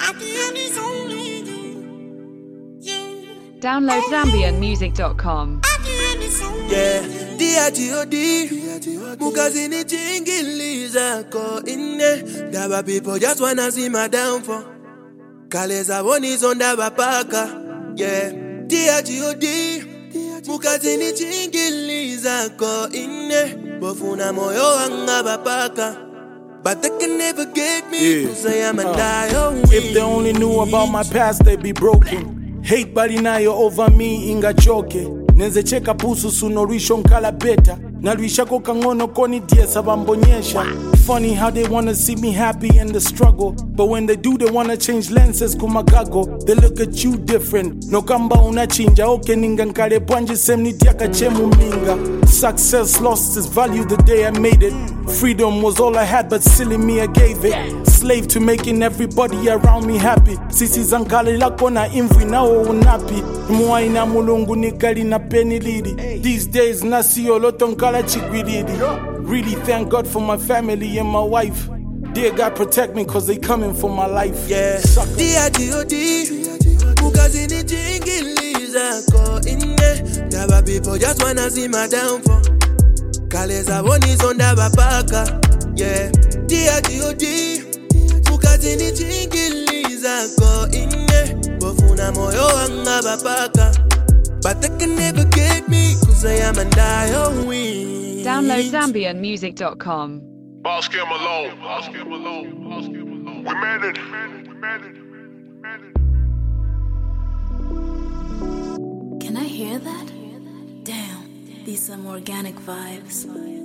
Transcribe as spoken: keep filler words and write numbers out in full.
Download Zambian Music dot com. Yeah, D G O D Mukazini chingiliza ko inne Daba people just wanna see my downfall Kaleza boni's on daba paka. Yeah, D G O D Mukazini chingiliza ko inne Bofuna moyo wanga bapaka. But they can never get me, yeah. Cause I am a uh, die. If they only knew about my past, they'd be broken. Hate bali nayo over me ingachoke. Neze cheka pusu sunorisho nkala beta. Naluisha koka ngono koni die sabambonyesha. Funny how they wanna see me happy in the struggle, but when they do they wanna change lenses kumagago. They look at you different. No kamba unachinja oke ninga nkale pwanje semni tiaka chemu minga. Success lost its value the day I made it. Freedom was all I had, but silly me I gave it. Slave to making everybody around me happy. Sisi zankali lako na imvi na o unapi. Mwai na mulungu nikali na peni lidi. These days nasi yoloto nkala chikwididi. Really thank God for my family and my wife. Dear God protect me cause they coming for my life. Yeah, D G O D Mukazini chingiliza ko inne. Daba people just wanna see my downfall. Kaleza boni's on daba paka. Yeah, D G O D Mukazini chingiliza ko inne. Bofuna moyo wanga bapaka. But they can never get me cause I am a die win. Download Zambian Music dot com. Boss Kim alone. Boss Kim alone. Boss Kim alone. We made it. We made it. We made it. Can I hear that? Damn, these some organic vibes.